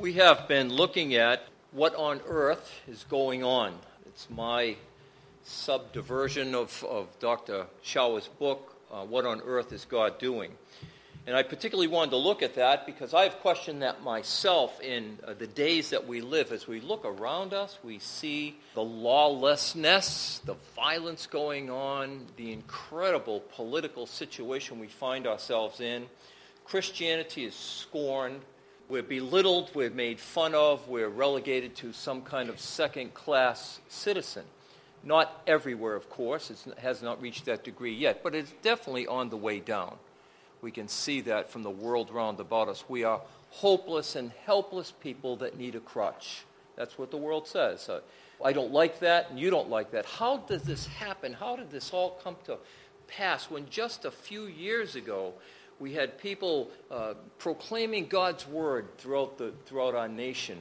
We have been looking at what on earth is going on. It's my subdivision of Dr. Schauer's book, What on Earth is God Doing? And I particularly wanted to look at that because I've questioned that myself in the days that we live. As we look around us, we see the lawlessness, the violence going on, the incredible political situation we find ourselves in. Christianity is scorned. We're belittled, we're made fun of, we're relegated to some kind of second-class citizen. Not everywhere, of course. It has not reached that degree yet, but it's definitely on the way down. We can see that from the world round about us. We are hopeless and helpless people that need a crutch. That's what the world says. I don't like that, and you don't like that. How does this happen? How did this all come to pass when just a few years ago we had people proclaiming God's word throughout our nation,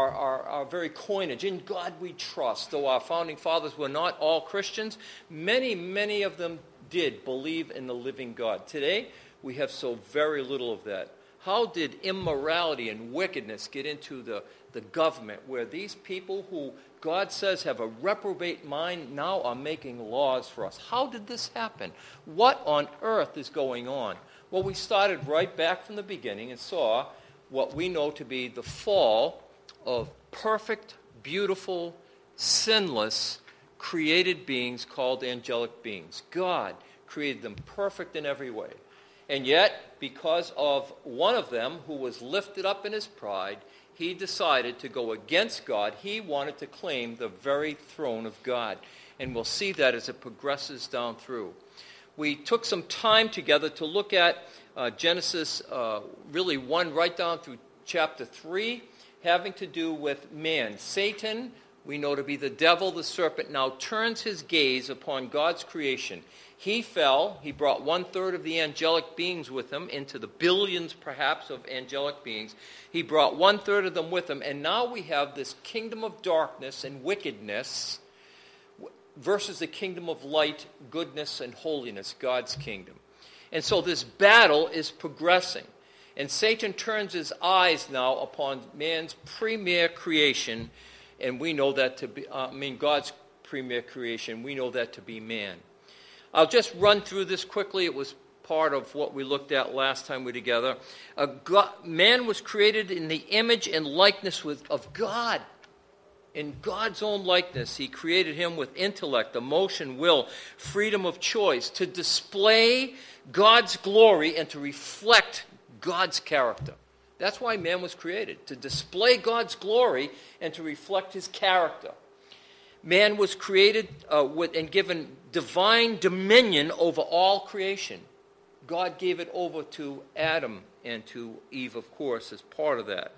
our very coinage, in God we trust. Though our founding fathers were not all Christians, many of them did believe in the living God. Today, we have so very little of that. How did immorality and wickedness get into the government, where these people who God says have a reprobate mind now are making laws for us? How did this happen? What on earth is going on? Well, we started right back from the beginning and saw what we know to be the fall of perfect, beautiful, sinless, created beings called angelic beings. God created them perfect in every way. And yet, because of one of them who was lifted up in his pride, he decided to go against God. He wanted to claim the very throne of God. And we'll see that as it progresses down through. We took some time together to look at Genesis really 1 right down through chapter 3, having to do with man. Satan, we know to be the devil, the serpent, now turns his gaze upon God's creation. He fell. He brought 1/3 of the angelic beings with him, into the billions perhaps of angelic beings. He brought 1/3 of them with him, and now we have this kingdom of darkness and wickedness versus the kingdom of light, goodness, and holiness, God's kingdom. And so this battle is progressing. And Satan turns his eyes now upon man's premier creation, and we know that to be, God's premier creation, we know that to be man. I'll just run through this quickly. It was part of what we looked at last time we were together. Man was created in the image and likeness of God. In God's own likeness, he created him with intellect, emotion, will, freedom of choice, to display God's glory and to reflect God's character. That's why man was created, to display God's glory and to reflect his character. Man was created and given divine dominion over all creation. God gave it over to Adam and to Eve, of course, as part of that.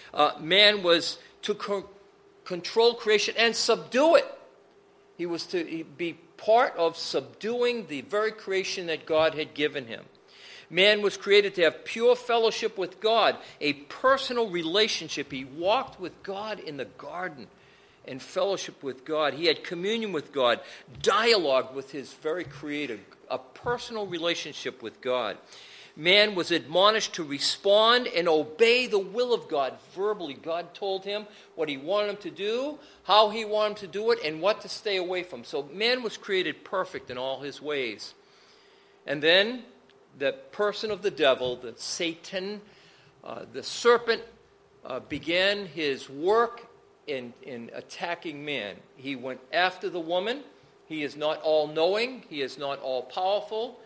Man was to control creation and subdue it. He was to be part of subduing the very creation that God had given him. Man was created to have pure fellowship with God, a personal relationship. He walked with God in the garden and fellowship with God. He had communion with God, dialogue with his very creator, a personal relationship with God. Man was admonished to respond and obey the will of God verbally. God told him what he wanted him to do, how he wanted him to do it, and what to stay away from. So man was created perfect in all his ways. And then the person of the devil, the Satan, the serpent, began his work in attacking man. He went after the woman. He is not all-knowing. He is not all-powerful.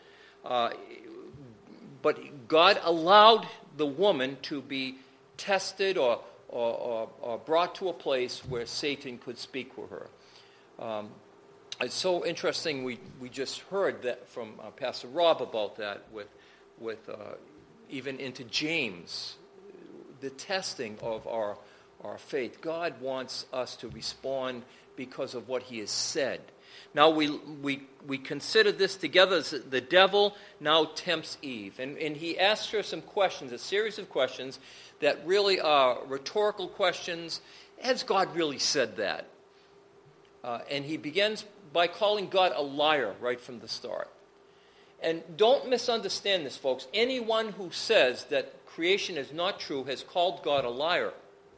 But God allowed the woman to be tested or brought to a place where Satan could speak with her. It's so interesting. We just heard that from Pastor Rob about that with even into James, the testing of our faith. God wants us to respond because of what he has said. Now we consider this together as the devil now tempts Eve. And he asks her some questions, a series of questions that really are rhetorical questions. Has God really said that? And he begins by calling God a liar right from the start. And don't misunderstand this, folks. Anyone who says that creation is not true has called God a liar.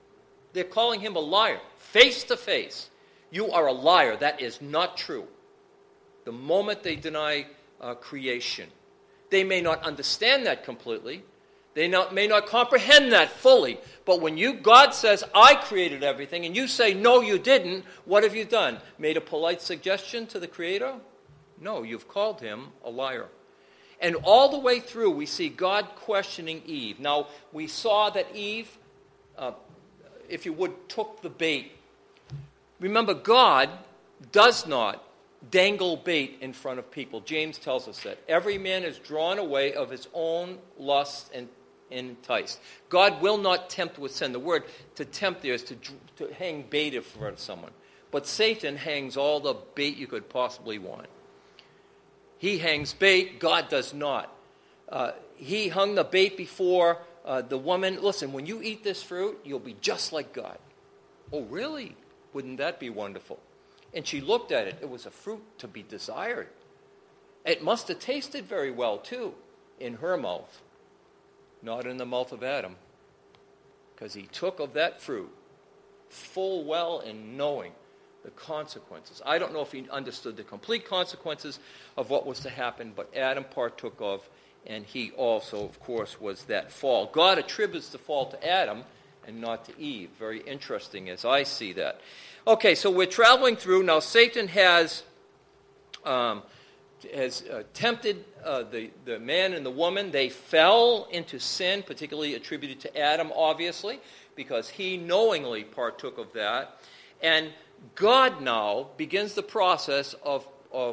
They're calling him a liar, face to face. You are a liar. That is not true. The moment they deny creation, they may not understand that completely. They may not comprehend that fully. But when God says, I created everything, and you say, no, you didn't, what have you done? Made a polite suggestion to the Creator? No, you've called him a liar. And all the way through, we see God questioning Eve. Now, we saw that Eve, if you would, took the bait. Remember, God does not dangle bait in front of people. James tells us that. Every man is drawn away of his own lust and enticed. God will not tempt with sin. The word to tempt there is to hang bait in front of someone. But Satan hangs all the bait you could possibly want. He hangs bait. God does not. He hung the bait before the woman. Listen, when you eat this fruit, you'll be just like God. Oh, really? Wouldn't that be wonderful? And she looked at it. It was a fruit to be desired. It must have tasted very well, too, in her mouth. Not in the mouth of Adam. Because he took of that fruit full well and knowing the consequences. I don't know if he understood the complete consequences of what was to happen, but Adam partook of, and he also, of course, was that fall. God attributes the fall to Adam and not to Eve. Very interesting as I see that. Okay, so we're traveling through. Now, Satan has tempted the man and the woman. They fell into sin, particularly attributed to Adam, obviously, because he knowingly partook of that. And God now begins the process of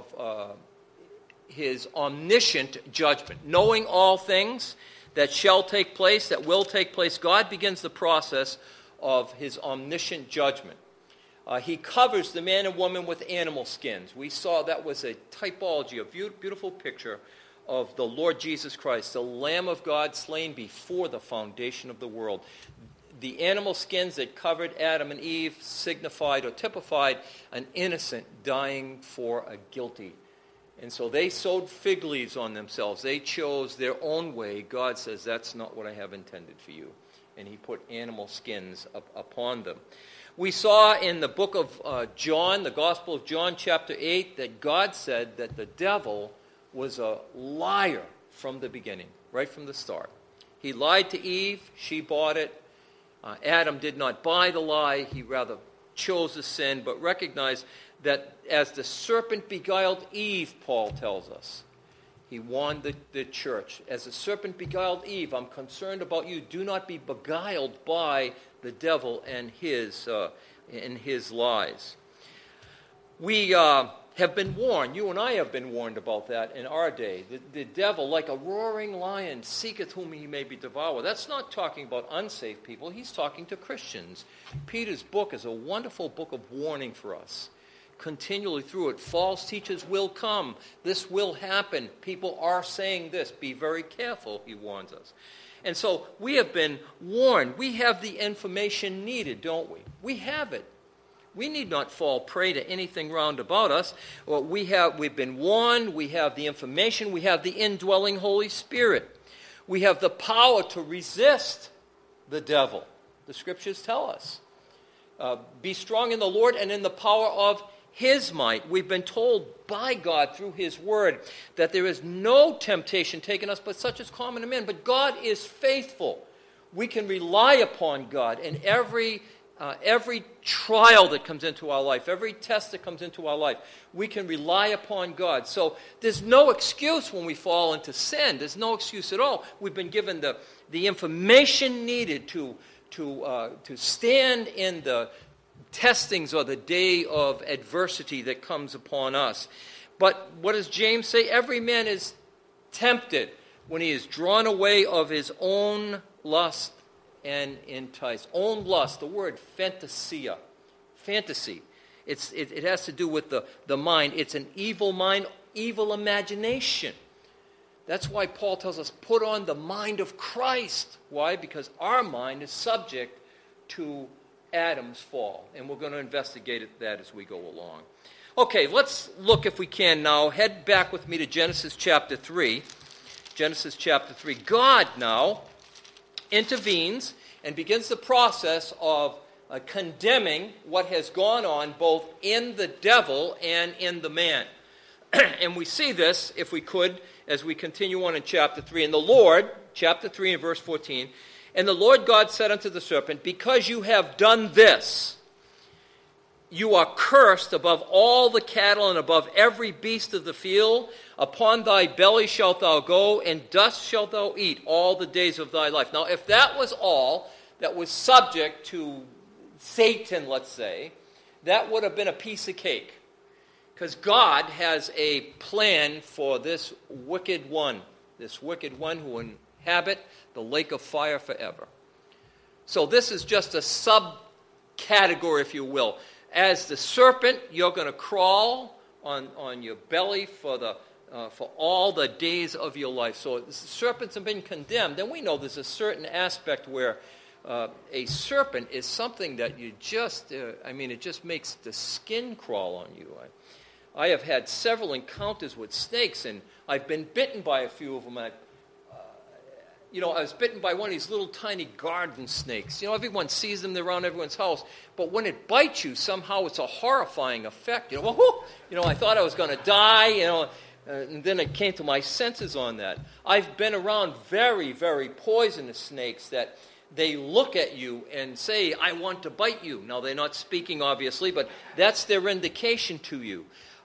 his omniscient judgment. Knowing all things that shall take place, that will take place, God begins the process of his omniscient judgment. He covers the man and woman with animal skins. We saw that was a typology, a beautiful picture of the Lord Jesus Christ, the Lamb of God slain before the foundation of the world. The animal skins that covered Adam and Eve signified or typified an innocent dying for a guilty. And so they sewed fig leaves on themselves. They chose their own way. God says, that's not what I have intended for you. And he put animal skins upon them. We saw in the book of John, the Gospel of John, chapter 8, that God said that the devil was a liar from the beginning, right from the start. He lied to Eve. She bought it. Adam did not buy the lie. He rather chose the sin, but recognized that as the serpent beguiled Eve, Paul tells us, he warned the church. As the serpent beguiled Eve, I'm concerned about you. Do not be beguiled by the devil and his lies. We have been warned, you and I have been warned about that in our day. The devil, like a roaring lion, seeketh whom he may be devoured. That's not talking about unsaved people. He's talking to Christians. Peter's book is a wonderful book of warning for us. Continually through it, false teachers will come. This will happen. People are saying this. Be very careful, he warns us. And so we have been warned. We have the information needed, don't we? We have it. We need not fall prey to anything round about us. Well, we've been warned. We have the information. We have the indwelling Holy Spirit. We have the power to resist the devil. The Scriptures tell us. Be strong in the Lord and in the power of his might. We've been told by God through his word that there is no temptation taken us but such as common to men. But God is faithful. We can rely upon God in every trial that comes into our life, every test that comes into our life. We can rely upon God. So there's no excuse when we fall into sin. There's no excuse at all. We've been given the information needed to stand in the testings or the day of adversity that comes upon us. But what does James say? Every man is tempted when he is drawn away of his own lust and enticed. Own lust, the word fantasia. Fantasy. It has to do with the mind. It's an evil mind, evil imagination. That's why Paul tells us, put on the mind of Christ. Why? Because our mind is subject to Adam's fall, and we're going to investigate that as we go along. Okay, let's look, if we can now, head back with me to Genesis chapter 3. Genesis chapter 3. God now intervenes and begins the process of condemning what has gone on both in the devil and in the man. And we see this, if we could, as we continue on in chapter 3. And the Lord, chapter 3 and verse 14, and the Lord God said unto the serpent, because you have done this, you are cursed above all the cattle and above every beast of the field. Upon thy belly shalt thou go, and dust shalt thou eat all the days of thy life. Now, if that was all that was subject to Satan, let's say, that would have been a piece of cake. Because God has a plan for this wicked one who inhabit the lake of fire forever. So this is just a subcategory, if you will. As the serpent, you're going to crawl on your belly for all the days of your life. So the serpents have been condemned. And we know there's a certain aspect where a serpent is something that you just, it just makes the skin crawl on you. I have had several encounters with snakes, and I've been bitten by a few of them. I was bitten by one of these little tiny garden snakes. Everyone sees them, they're around everyone's house. But when it bites you, somehow it's a horrifying effect. I thought I was going to die, and then it came to my senses on that. I've been around very, very poisonous snakes that they look at you and say, I want to bite you. Now, they're not speaking, obviously, but that's their indication to you.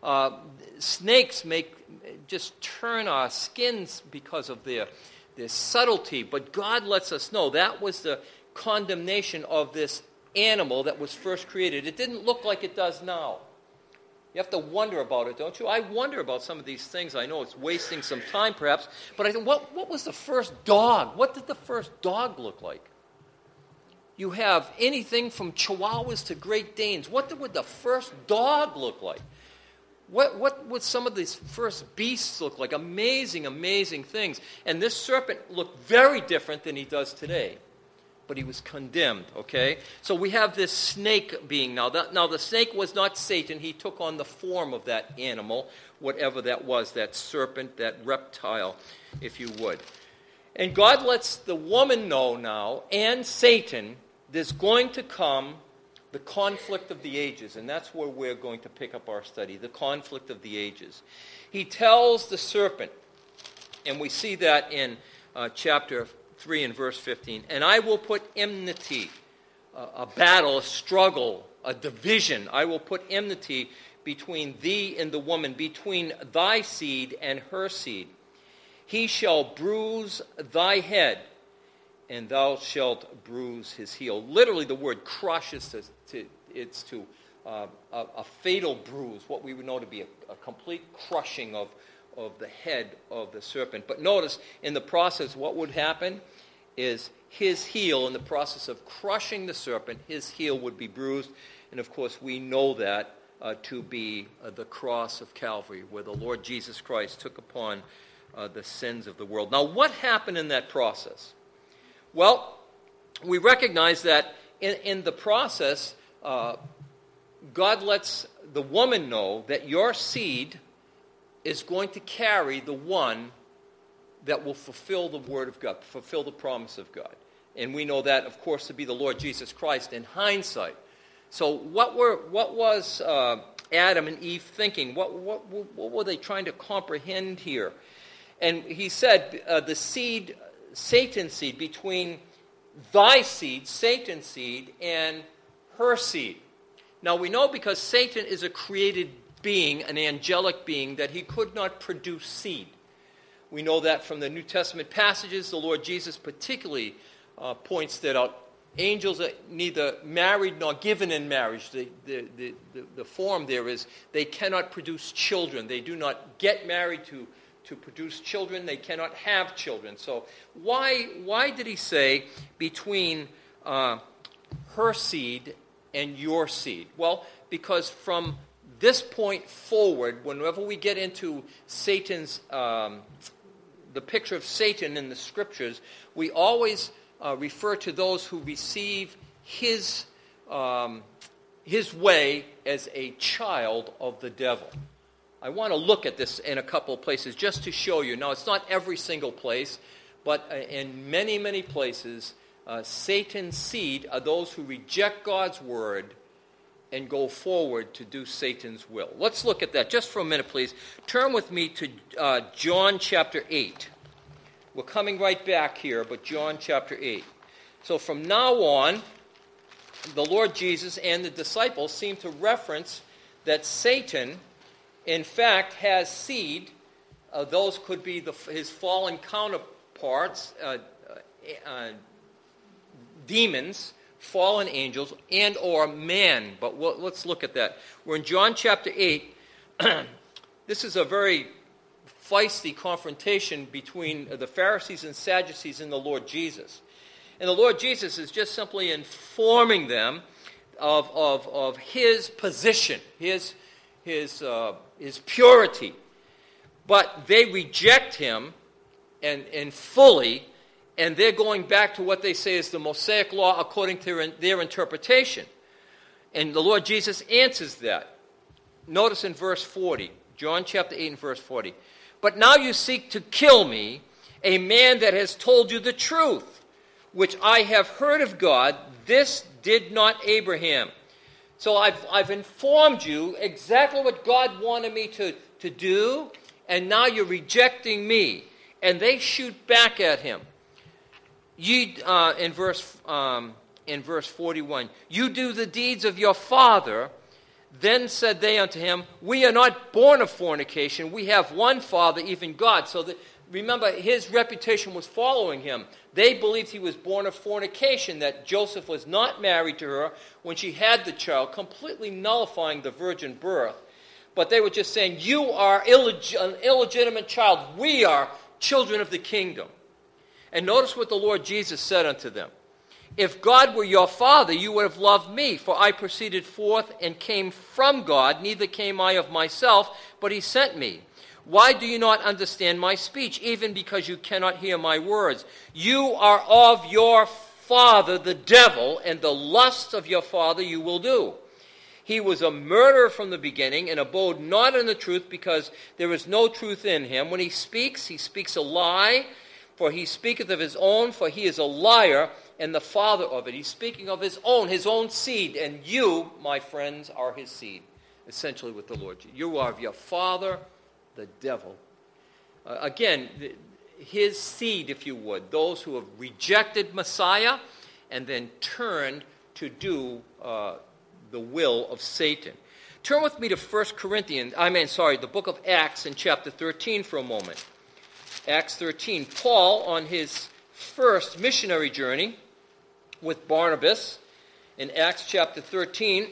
Snakes just turn our skins because of their subtlety, but God lets us know that was the condemnation of this animal that was first created. It didn't look like it does now. You have to wonder about it, don't you? I wonder about some of these things. I know it's wasting some time, perhaps, but I think, what was the first dog? What did the first dog look like? You have anything from Chihuahuas to Great Danes. What would the first dog look like? What would some of these first beasts look like? Amazing, amazing things. And this serpent looked very different than he does today. But he was condemned, okay? So we have this snake being now. Now, the snake was not Satan. He took on the form of that animal, whatever that was, that serpent, that reptile, if you would. And God lets the woman know now, and Satan, there's going to come the conflict of the ages, and that's where we're going to pick up our study, the conflict of the ages. He tells the serpent, and we see that in chapter 3 and verse 15, and I will put enmity, a battle, a struggle, a division. I will put enmity between thee and the woman, between thy seed and her seed. He shall bruise thy head, and thou shalt bruise his heel. Literally, the word crush is a fatal bruise, what we would know to be a complete crushing of the head of the serpent. But notice, in the process, what would happen is his heel, in the process of crushing the serpent, his heel would be bruised. And of course, we know that to be the cross of Calvary, where the Lord Jesus Christ took upon the sins of the world. Now, what happened in that process? Well, we recognize that in the process, God lets the woman know that your seed is going to carry the one that will fulfill the word of God, fulfill the promise of God. And we know that, of course, to be the Lord Jesus Christ in hindsight. So what was Adam and Eve thinking? What were they trying to comprehend here? And he said, the seed, Satan's seed, between thy seed, Satan's seed, and her seed. Now we know because Satan is a created being, an angelic being, that he could not produce seed. We know that from the New Testament passages. The Lord Jesus particularly points that out. Angels are neither married nor given in marriage. The form there is they cannot produce children. They do not get married to produce children. They cannot have children. So why did he say between her seed and your seed? Well, because from this point forward, whenever we get into Satan's, the picture of Satan in the Scriptures, we always refer to those who receive his way as a child of the devil. I want to look at this in a couple of places just to show you. Now, it's not every single place, but in many, many places, Satan's seed are those who reject God's word and go forward to do Satan's will. Let's look at that just for a minute, please. Turn with me to John chapter 8. We're coming right back here, but John chapter 8. So from now on, the Lord Jesus and the disciples seem to reference that Satan, in fact, has seed. Those could be his fallen counterparts, demons, fallen angels, and or man. But let's look at that. We're in John chapter 8. This is a very feisty confrontation between the Pharisees and Sadducees and the Lord Jesus. And the Lord Jesus is just simply informing them of his position, his purity. But they reject him and fully, and they're going back to what they say is the Mosaic law according to their interpretation. And the Lord Jesus answers that. Notice in verse 40, John chapter 8 and verse 40. But now you seek to kill me, a man that has told you the truth, which I have heard of God. This did not Abraham. So I've informed you exactly what God wanted me to do, and now you're rejecting me. And they shoot back at him. In verse 41, you do the deeds of your father. Then said they unto him, we are not born of fornication. We have one Father, even God. So remember, his reputation was following him. They believed he was born of fornication, that Joseph was not married to her when she had the child, completely nullifying the virgin birth. But they were just saying, you are an illegitimate child. We are children of the kingdom. And notice what the Lord Jesus said unto them. If God were your Father, you would have loved me, for I proceeded forth and came from God, neither came I of myself, but he sent me. Why do you not understand my speech, even because you cannot hear my words? You are of your father, the devil, and the lusts of your father you will do. He was a murderer from the beginning, and abode not in the truth, because there is no truth in him. When he speaks a lie, for he speaketh of his own, for he is a liar, and the father of it. He's speaking of his own seed, and you, my friends, are his seed. Essentially with the Lord Jesus. You are of your father, the devil. Again, his seed, if you would, those who have rejected Messiah and then turned to do the will of Satan. Turn with me to the book of Acts in chapter 13 for a moment. Acts 13. Paul, on his first missionary journey with Barnabas, in Acts chapter 13,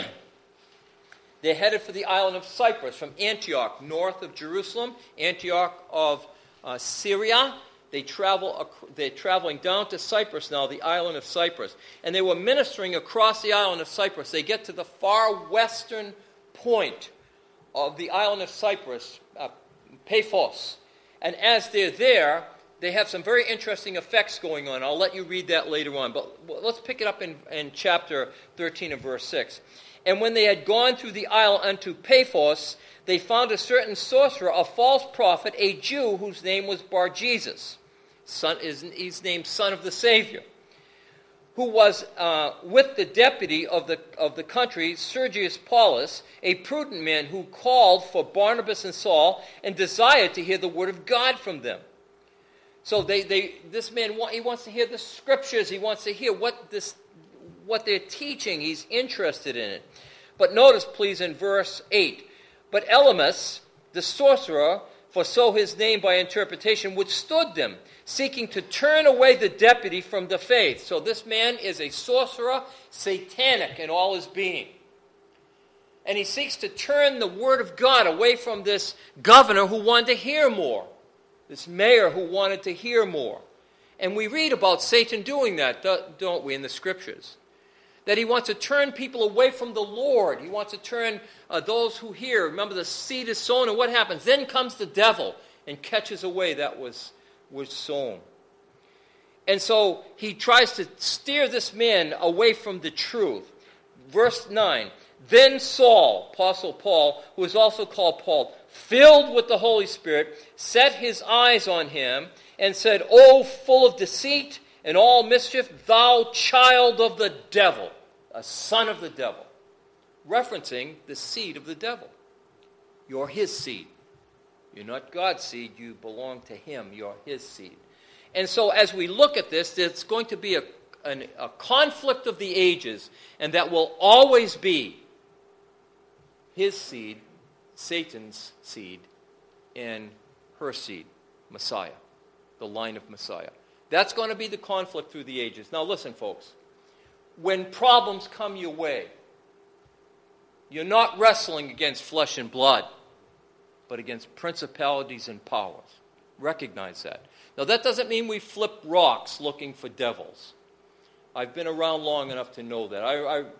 they're headed for the island of Cyprus from Antioch, north of Jerusalem, Antioch of Syria. They're traveling down to Cyprus now, the island of Cyprus. And they were ministering across the island of Cyprus. They get to the far western point of the island of Cyprus, Paphos. And as they're there, they have some very interesting effects going on. I'll let you read that later on. But let's pick it up in chapter 13 and verse 6. And when they had gone through the isle unto Paphos, they found a certain sorcerer, a false prophet, a Jew, whose name was Bar-Jesus. He's named Son of the Savior, who was with the deputy of the country, Sergius Paulus, a prudent man who called for Barnabas and Saul and desired to hear the word of God from them. So this man, he wants to hear the scriptures. He wants to hear what they're teaching. He's interested in it. But notice, please, in verse 8, but Elymas, the sorcerer, for so his name by interpretation, withstood them, seeking to turn away the deputy from the faith. So this man is a sorcerer, satanic in all his being. And he seeks to turn the word of God away from this governor who wanted to hear more, this mayor who wanted to hear more. And we read about Satan doing that, don't we, in the scriptures? That he wants to turn people away from the Lord. He wants to turn those who hear. Remember, the seed is sown, and what happens? Then comes the devil and catches away that was sown. And so he tries to steer this man away from the truth. Verse 9, then Saul, Apostle Paul, who is also called Paul, filled with the Holy Spirit, set his eyes on him and said, O full of deceit and all mischief, thou child of the devil, a son of the devil. Referencing the seed of the devil. You're his seed. You're not God's seed. You belong to him. You're his seed. And so as we look at this, there's going to be a conflict of the ages, and that will always be his seed, Satan's seed, and her seed, Messiah, the line of Messiah. That's going to be the conflict through the ages. Now listen, folks. When problems come your way, you're not wrestling against flesh and blood, but against principalities and powers. Recognize that. Now that doesn't mean we flip rocks looking for devils. I've been around long enough to know that.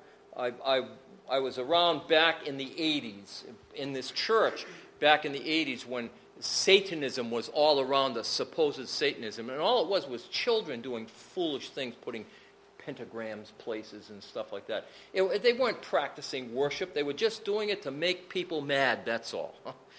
I was around back in the 80s, in this church, back in the 80s when Satanism was all around us, supposed Satanism. And all it was children doing foolish things, putting pentagrams places and stuff like that. They weren't practicing worship. They were just doing it to make people mad, that's all.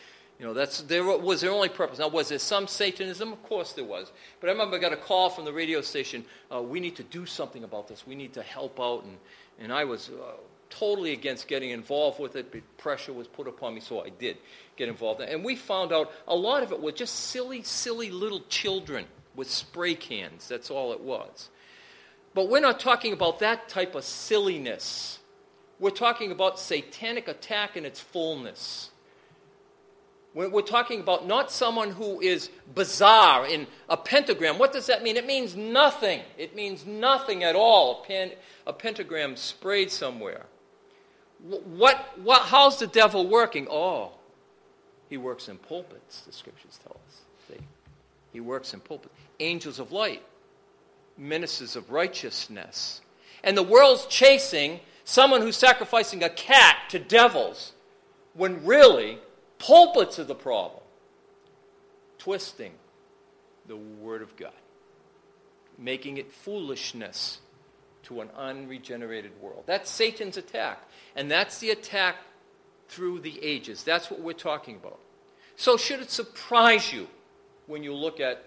That was their only purpose. Now, was there some Satanism? Of course there was. But I remember I got a call from the radio station, we need to do something about this. We need to help out. And I was totally against getting involved with it, but pressure was put upon me, so I did get involved. And we found out a lot of it was just silly, silly little children with spray cans. That's all it was. But we're not talking about that type of silliness. We're talking about satanic attack in its fullness. We're talking about not someone who is bizarre in a pentagram. What does that mean? It means nothing. It means nothing at all. A pentagram sprayed somewhere. How's the devil working? Oh, he works in pulpits, the scriptures tell us. See? He works in pulpits. Angels of light, ministers of righteousness. And the world's chasing someone who's sacrificing a cat to devils when really pulpits are the problem. Twisting the Word of God. Making it foolishness to an unregenerated world. That's Satan's attack. And that's the attack through the ages. That's what we're talking about. So should it surprise you when you look at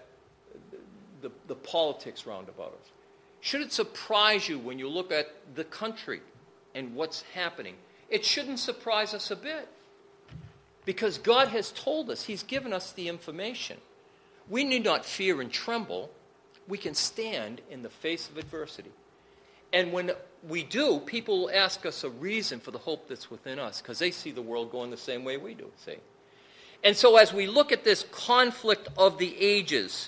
the politics roundabout us? Should it surprise you when you look at the country and what's happening? It shouldn't surprise us a bit. Because God has told us, He's given us the information. We need not fear and tremble. We can stand in the face of adversity. And when we do, people will ask us a reason for the hope that's within us, because they see the world going the same way we do, see? And so as we look at this conflict of the ages,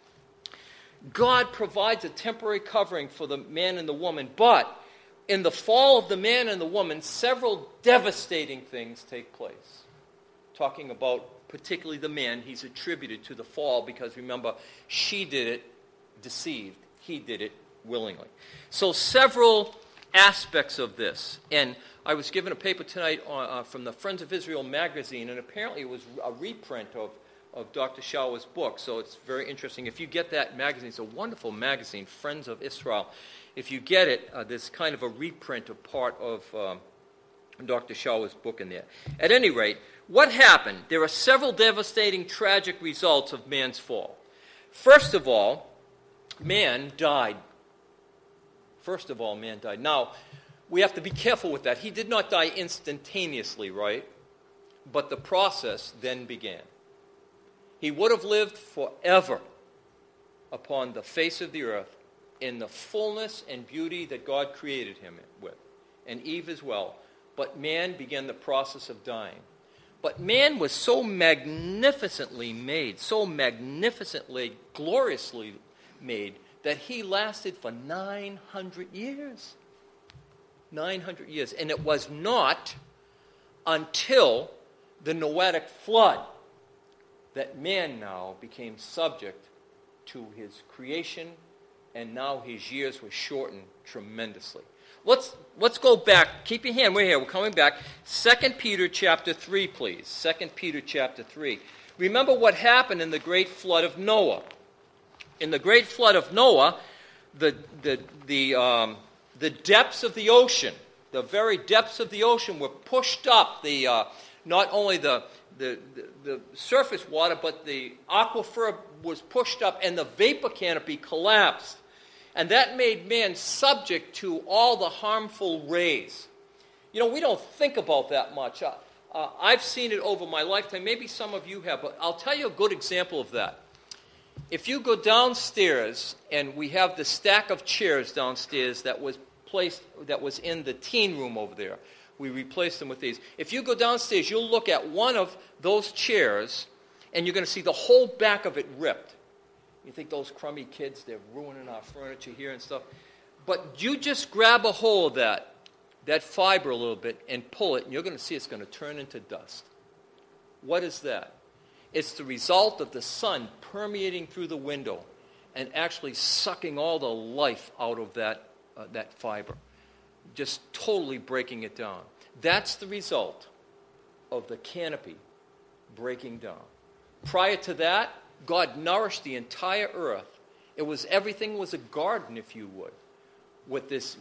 God provides a temporary covering for the man and the woman, but in the fall of the man and the woman, several devastating things take place. Talking about particularly the man, he's attributed to the fall because remember, she did it deceived. He did it willingly. So several aspects of this. And I was given a paper tonight from the Friends of Israel magazine, and apparently it was a reprint of Dr. Shawa's book. So it's very interesting. If you get that magazine, it's a wonderful magazine, Friends of Israel. If you get it, there's kind of a reprint of part of Dr. Shawa's book in there. At any rate, what happened? There are several devastating, tragic results of man's fall. First of all, man died. Now, we have to be careful with that. He did not die instantaneously, right? But the process then began. He would have lived forever upon the face of the earth in the fullness and beauty that God created him with, and Eve as well. But man began the process of dying. But man was so magnificently made, so magnificently, gloriously made, that he lasted for 900 years. 900 years. And it was not until the Noahic flood that man now became subject to his creation, and now his years were shortened tremendously. Let's go back. Keep your hand. We're here. We're coming back. 2 Peter chapter 3, please. 2 Peter chapter 3. Remember what happened in the great flood of Noah. In the great flood of Noah, the depths of the ocean, the very depths of the ocean were pushed up. Not only the surface water, but the aquifer was pushed up, and the vapor canopy collapsed. And that made man subject to all the harmful rays. You know, we don't think about that much. I've seen it over my lifetime. Maybe some of you have, but I'll tell you a good example of that. If you go downstairs, and we have the stack of chairs downstairs that was in the teen room over there. We replaced them with these. If you go downstairs, you'll look at one of those chairs, and you're going to see the whole back of it ripped. You think those crummy kids, they're ruining our furniture here and stuff. But you just grab a hold of that fiber a little bit, and pull it, and you're going to see it's going to turn into dust. What is that? It's the result of the sun permeating through the window and actually sucking all the life out of that fiber, just totally breaking it down. That's the result of the canopy breaking down. Prior to that, God nourished the entire earth. Everything was a garden, if you would, with this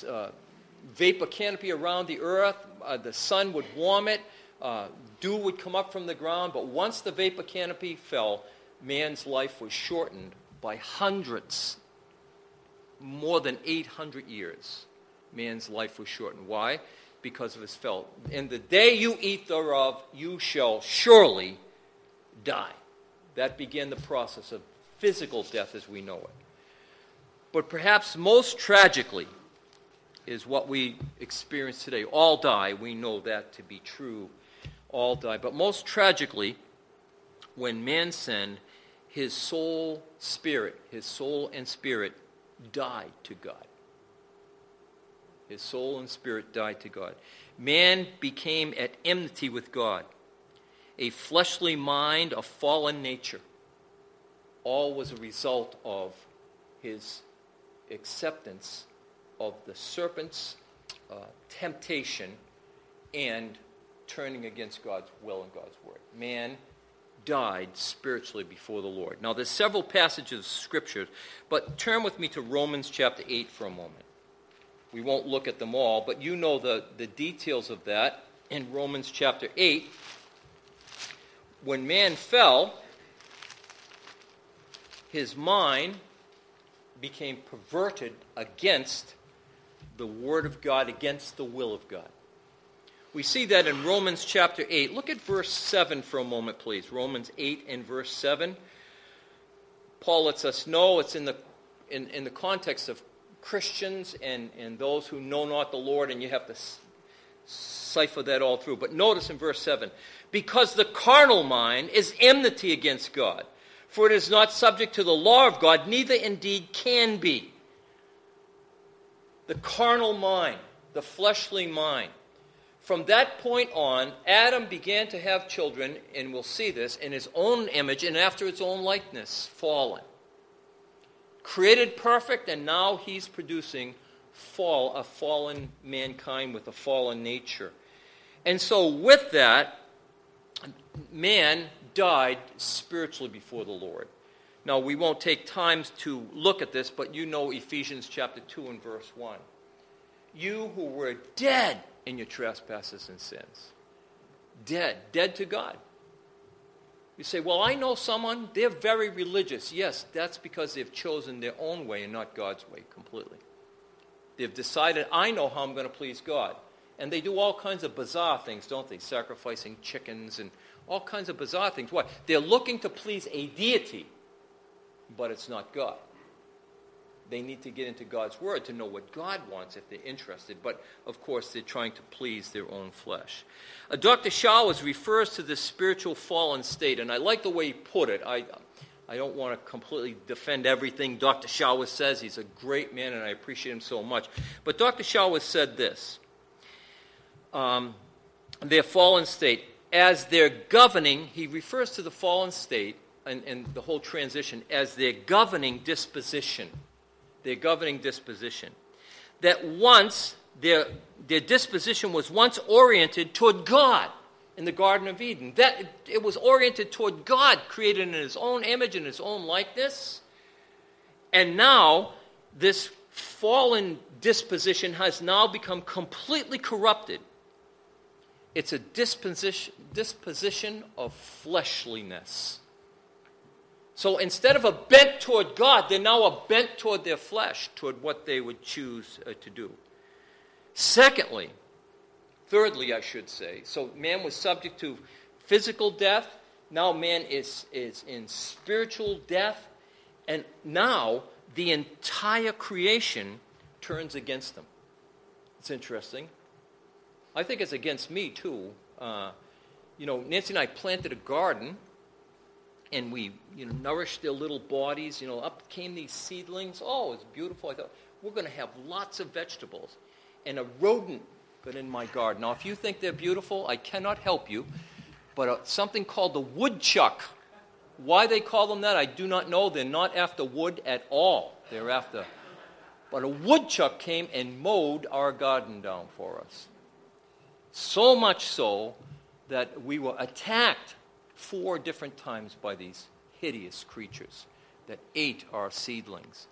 vapor canopy around the earth. The sun would warm it. Dew would come up from the ground. But once the vapor canopy fell, man's life was shortened by hundreds. More than 800 years, man's life was shortened. Why? Because of his fall. In the day you eat thereof, you shall surely die. That began the process of physical death as we know it. But perhaps most tragically is what we experience today. All die. We know that to be true. All die. But most tragically, when man sinned, his soul and spirit died to God. His soul and spirit died to God. Man became at enmity with God. A fleshly mind, a fallen nature. All was a result of his acceptance of the serpent's temptation and turning against God's will and God's word. Man died spiritually before the Lord. Now, there's several passages of Scripture, but turn with me to Romans chapter 8 for a moment. We won't look at them all, but you know the details of that in Romans chapter 8. When man fell, his mind became perverted against the Word of God, against the will of God. We see that in Romans chapter 8. Look at verse 7 for a moment, please. Romans 8 and verse 7. Paul lets us know it's in the context of Christians and those who know not the Lord, and you have to cipher that all through. But notice in verse 7, because the carnal mind is enmity against God, for it is not subject to the law of God, neither indeed can be. The carnal mind, the fleshly mind. From that point on, Adam began to have children, and we'll see this, in his own image and after his own likeness, fallen. Created perfect, and now he's producing a fallen mankind with a fallen nature. And so with that, man died spiritually before the Lord. Now, we won't take time to look at this, but you know Ephesians chapter 2 and verse 1. You who were dead in your trespasses and sins. Dead to God. You say, well, I know someone, they're very religious. Yes, that's because they've chosen their own way and not God's way completely. They've decided, I know how I'm going to please God. And they do all kinds of bizarre things, don't they? Sacrificing chickens and all kinds of bizarre things. Why? They're looking to please a deity, but it's not God. They need to get into God's word to know what God wants if they're interested. But, of course, they're trying to please their own flesh. Dr. Showers refers to this spiritual fallen state, and I like the way he put it. I don't want to completely defend everything Dr. Showers says. He's a great man, and I appreciate him so much. But Dr. Showers said this. Their fallen state, as their governing, he refers to the fallen state and the whole transition as their governing disposition. Their governing disposition. That once, their disposition was once oriented toward God in the Garden of Eden. That it was oriented toward God, created in his own image and his own likeness. And now, this fallen disposition has now become completely corrupted. It's a disposition of fleshliness. So instead of a bent toward God, they're now a bent toward their flesh, toward what they would choose to do. Thirdly, I should say, so man was subject to physical death. Now man is in spiritual death. And now the entire creation turns against them. It's interesting. I think it's against me, too. Nancy and I planted a garden, and we, nourished their little bodies. Up came these seedlings. Oh, it's beautiful. I thought, we're going to have lots of vegetables. And a rodent got in my garden. Now, if you think they're beautiful, I cannot help you. But something called the woodchuck. Why they call them that, I do not know. They're not after wood at all. They're after... But a woodchuck came and mowed our garden down for us. So much so that we were attacked 4 different times by these hideous creatures that ate our seedlings.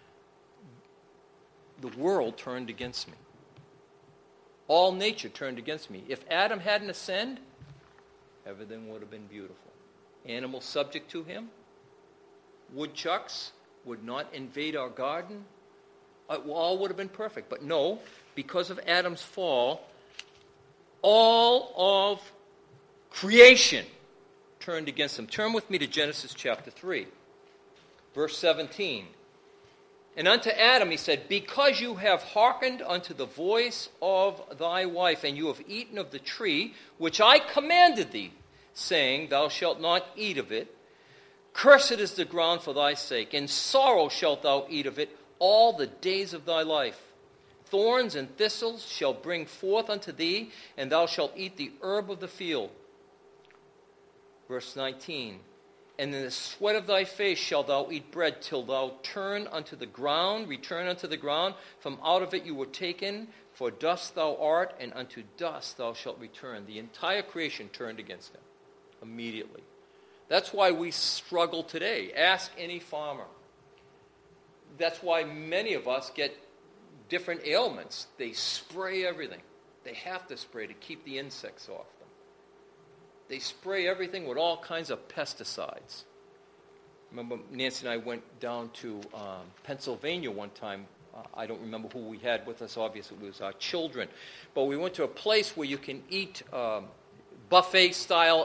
The world turned against me. All nature turned against me. If Adam hadn't ascended, everything would have been beautiful. Animals subject to him, woodchucks would not invade our garden. All would have been perfect. But no, because of Adam's fall, all of creation turned against him. Turn with me to Genesis chapter 3, verse 17. And unto Adam he said, because you have hearkened unto the voice of thy wife, and you have eaten of the tree which I commanded thee, saying, thou shalt not eat of it, cursed is the ground for thy sake, in sorrow shalt thou eat of it all the days of thy life. Thorns and thistles shall bring forth unto thee, and thou shalt eat the herb of the field. Verse 19. And in the sweat of thy face shalt thou eat bread, till thou return unto the ground. From out of it you were taken, for dust thou art, and unto dust thou shalt return. The entire creation turned against him immediately. That's why we struggle today. Ask any farmer. That's why many of us get different ailments. They spray everything. They have to spray to keep the insects off them. They spray everything with all kinds of pesticides. Remember, Nancy and I went down to Pennsylvania one time. I don't remember who we had with us. Obviously, it was our children. But we went to a place where you can eat buffet style.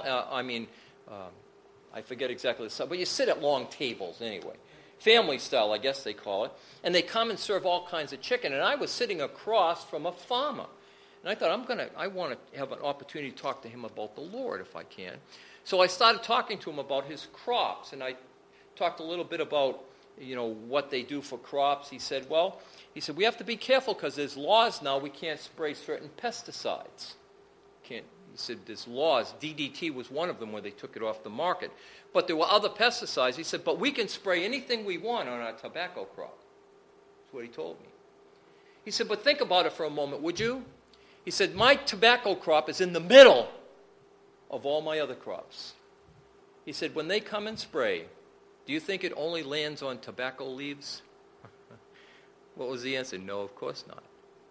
I forget exactly the style, but you sit at long tables anyway. Family style, I guess they call it. And they come and serve all kinds of chicken. And I was sitting across from a farmer. And I thought, I want to have an opportunity to talk to him about the Lord if I can. So I started talking to him about his crops. And I talked a little bit about, what they do for crops. He said, we have to be careful because there's laws now. We can't spray certain pesticides. He said, there's laws. DDT was one of them where they took it off the market. But there were other pesticides. He said, but we can spray anything we want on our tobacco crop. That's what he told me. He said, but think about it for a moment, would you? He said, my tobacco crop is in the middle of all my other crops. He said, when they come and spray, do you think it only lands on tobacco leaves? What was the answer? No, of course not.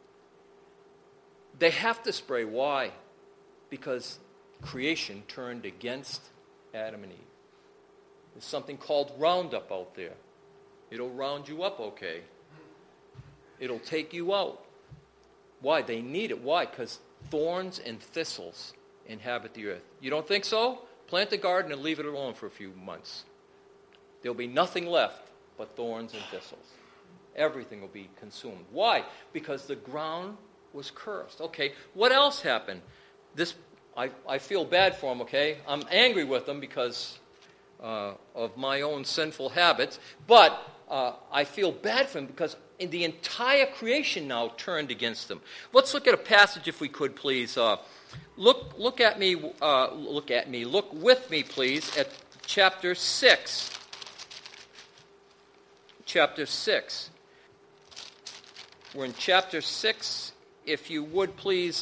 They have to spray. Why? Because creation turned against Adam and Eve. There's something called Roundup out there. It'll round you up okay. It'll take you out. Why? They need it. Why? Because thorns and thistles inhabit the earth. You don't think so? Plant a garden and leave it alone for a few months. There'll be nothing left but thorns and thistles. Everything will be consumed. Why? Because the ground was cursed. Okay, what else happened? I feel bad for them, okay? I'm angry with them because of my own sinful habits, but I feel bad for them because the entire creation now turned against them. Let's look at a passage, if we could, please. Look with me, please, at chapter 6. Chapter 6. We're in chapter 6. If you would, please...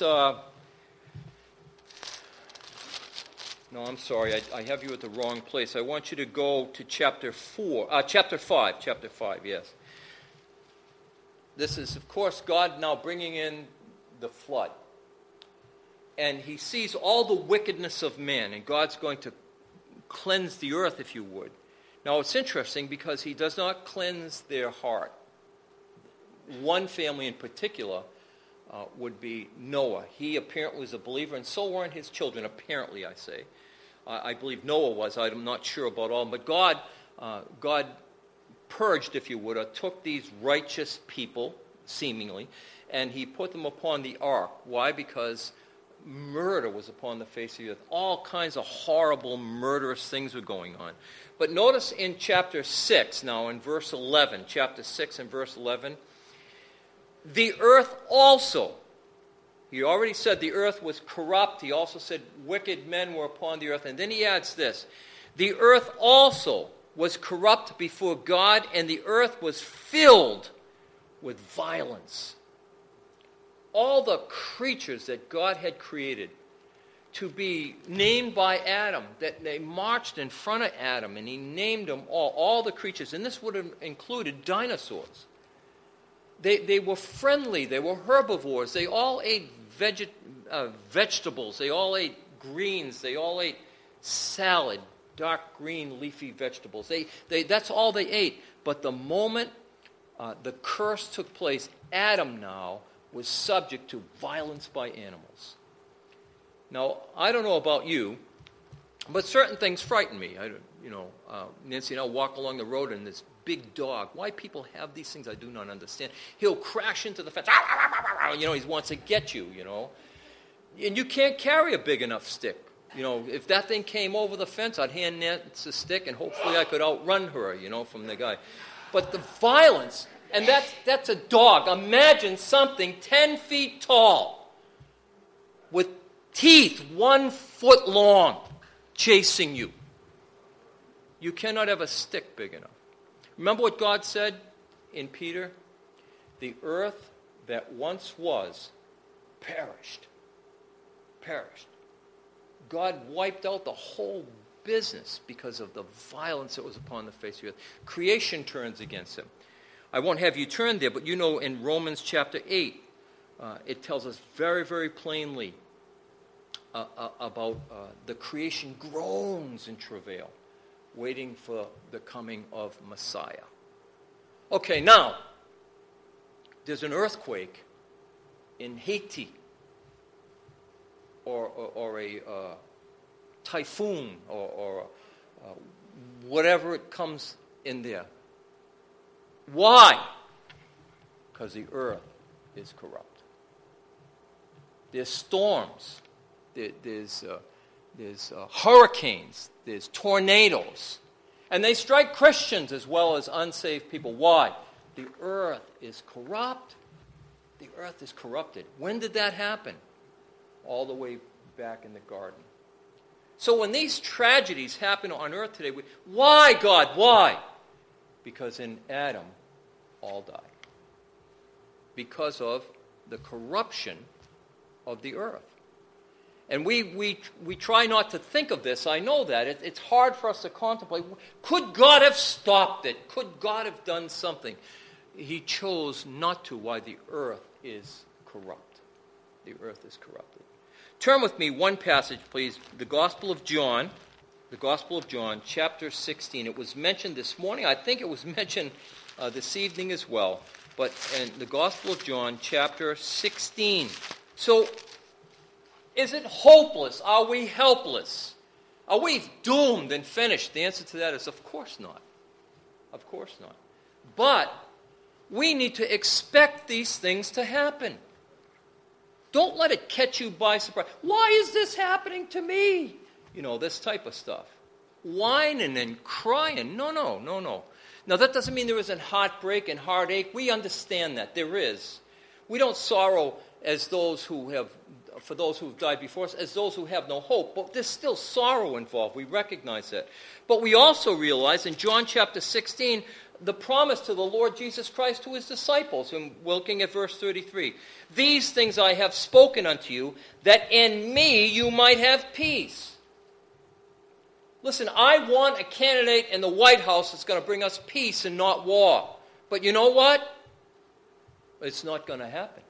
No, I'm sorry. I have you at the wrong place. I want you to go to chapter 5. Chapter 5, yes. This is, of course, God now bringing in the flood. And he sees all the wickedness of man, and God's going to cleanse the earth, if you would. Now, it's interesting because he does not cleanse their heart. One family in particular would be Noah. He apparently was a believer, and so weren't his children, apparently, I say. I believe Noah was. I'm not sure about all. But God purged, if you would, or took these righteous people, seemingly, and he put them upon the ark. Why? Because murder was upon the face of the earth. All kinds of horrible, murderous things were going on. But notice in chapter 6, now in verse 11, chapter 6 and verse 11, the earth also, he already said the earth was corrupt. He also said wicked men were upon the earth. And then he adds this, the earth also was corrupt before God, and the earth was filled with violence. All the creatures that God had created to be named by Adam, that they marched in front of Adam, and he named them all the creatures, and this would have included dinosaurs. They were friendly. They were herbivores. They all ate vegetables. They all ate greens. They all ate salad, dark green leafy vegetables. That's all they ate. But the moment the curse took place, Adam now was subject to violence by animals. Now, I don't know about you, but certain things frighten me. Nancy and I walk along the road and this big dog. Why people have these things, I do not understand. He'll crash into the fence. He wants to get you, And you can't carry a big enough stick. If that thing came over the fence, I'd hand Nancy a stick, and hopefully I could outrun her, from the guy. But the violence, and that's a dog. Imagine something 10 feet tall with teeth 1 foot long chasing you. You cannot have a stick big enough. Remember what God said in Peter? The earth that once was perished. God wiped out the whole business because of the violence that was upon the face of the earth. Creation turns against him. I won't have you turn there, but in Romans chapter 8, it tells us very, very plainly about the creation groans in travail, waiting for the coming of Messiah. Okay, now, there's an earthquake in Haiti, or a typhoon, or whatever it comes in there. Why? Because the earth is corrupt. There's storms. There's hurricanes. There's tornadoes. And they strike Christians as well as unsaved people. Why? The earth is corrupt. The earth is corrupted. When did that happen? All the way back in the garden. So when these tragedies happen on earth today, why, God, why? Because in Adam, all died. Because of the corruption of the earth. And we try not to think of this. I know that. It's hard for us to contemplate. Could God have stopped it? Could God have done something? He chose not to. Why? The earth is corrupt. The earth is corrupted. Turn with me one passage, please. The Gospel of John, chapter 16. It was mentioned this morning. I think it was mentioned this evening as well. But in the Gospel of John, chapter 16. So, is it hopeless? Are we helpless? Are we doomed and finished? The answer to that is, of course not. Of course not. But we need to expect these things to happen. Don't let it catch you by surprise. Why is this happening to me? This type of stuff. Whining and crying. No. Now, that doesn't mean there isn't heartbreak and heartache. We understand that. There is. We don't sorrow as those who have died before us, as those who have no hope. But there's still sorrow involved. We recognize that. But we also realize in John chapter 16, the promise to the Lord Jesus Christ to his disciples. And looking at verse 33. These things I have spoken unto you, that in me you might have peace. Listen, I want a candidate in the White House that's going to bring us peace and not war. But you know what? It's not going to happen.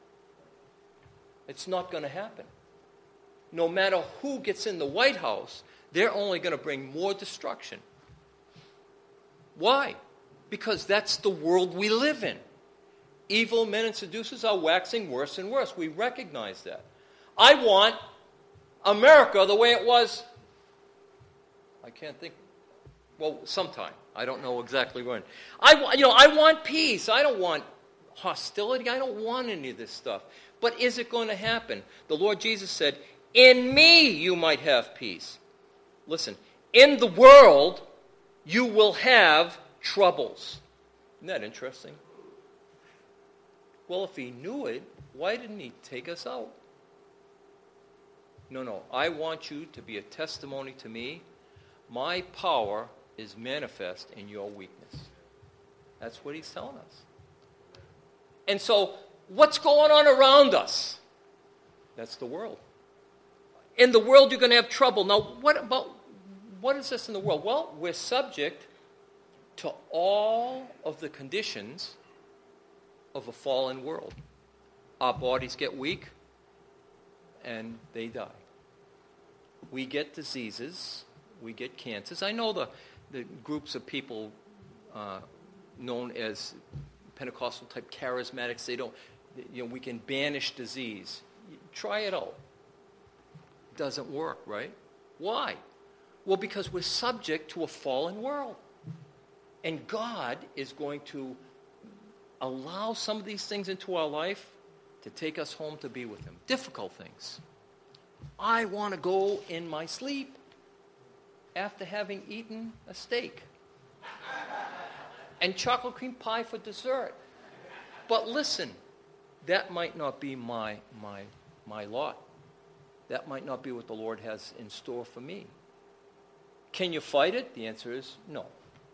It's not going to happen. No matter who gets in the White House, they're only going to bring more destruction. Why? Because that's the world we live in. Evil men and seducers are waxing worse and worse. We recognize that. I want America the way it was, I can't think, well, sometime. I don't know exactly when. I want peace. I don't want hostility. I don't want any of this stuff. But is it going to happen? The Lord Jesus said, in me you might have peace. Listen, in the world you will have troubles. Isn't that interesting? Well, if he knew it, why didn't he take us out? No. I want you to be a testimony to me. My power is manifest in your weakness. That's what he's telling us. And so, what's going on around us? That's the world. In the world, you're going to have trouble. Now, what is this in the world? Well, we're subject to all of the conditions of a fallen world. Our bodies get weak, and they die. We get diseases. We get cancers. I know the groups of people known as Pentecostal type charismatics. They don't, we can banish disease. Try it out. Doesn't work, right? Why? Well, because we're subject to a fallen world. And God is going to allow some of these things into our life to take us home to be with Him. Difficult things. I want to go in my sleep after having eaten a steak and chocolate cream pie for dessert. But listen, that might not be my lot. That might not be what the Lord has in store for me. Can you fight it? The answer is no.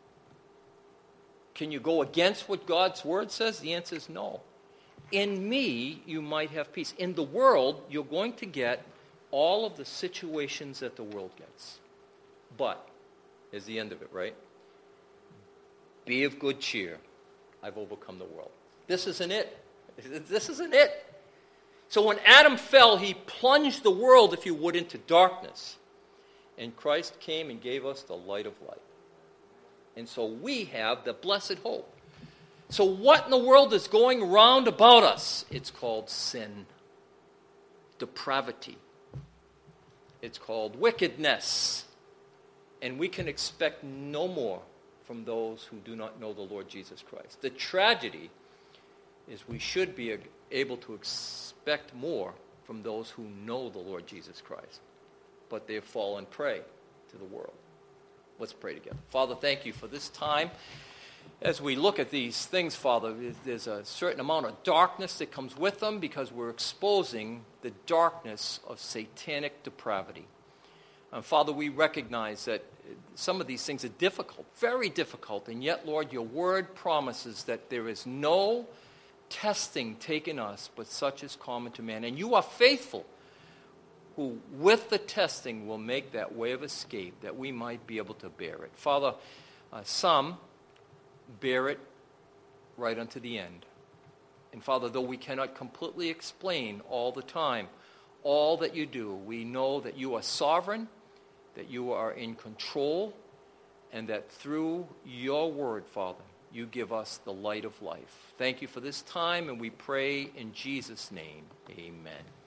Can you go against what God's word says? The answer is no. In me, you might have peace. In the world, you're going to get all of the situations that the world gets. But, is the end of it, right? Be of good cheer. I've overcome the world. This isn't it. This isn't it. So when Adam fell, he plunged the world, if you would, into darkness. And Christ came and gave us the light of light. And so we have the blessed hope. So what in the world is going round about us? It's called sin, depravity. It's called wickedness. And we can expect no more from those who do not know the Lord Jesus Christ. The tragedy is we should be able to expect more from those who know the Lord Jesus Christ. But they've fallen prey to the world. Let's pray together. Father, thank you for this time. As we look at these things, Father, there's a certain amount of darkness that comes with them because we're exposing the darkness of satanic depravity. Father, we recognize that some of these things are difficult, very difficult, and yet, Lord, your word promises that there is no testing taken us, but such is common to man. And you are faithful, who with the testing will make that way of escape, that we might be able to bear it. Father, some bear it right unto the end. And Father, though we cannot completely explain all the time all that you do, we know that you are sovereign, that you are in control, and that through your word, Father, you give us the light of life. Thank you for this time, and we pray in Jesus' name, amen.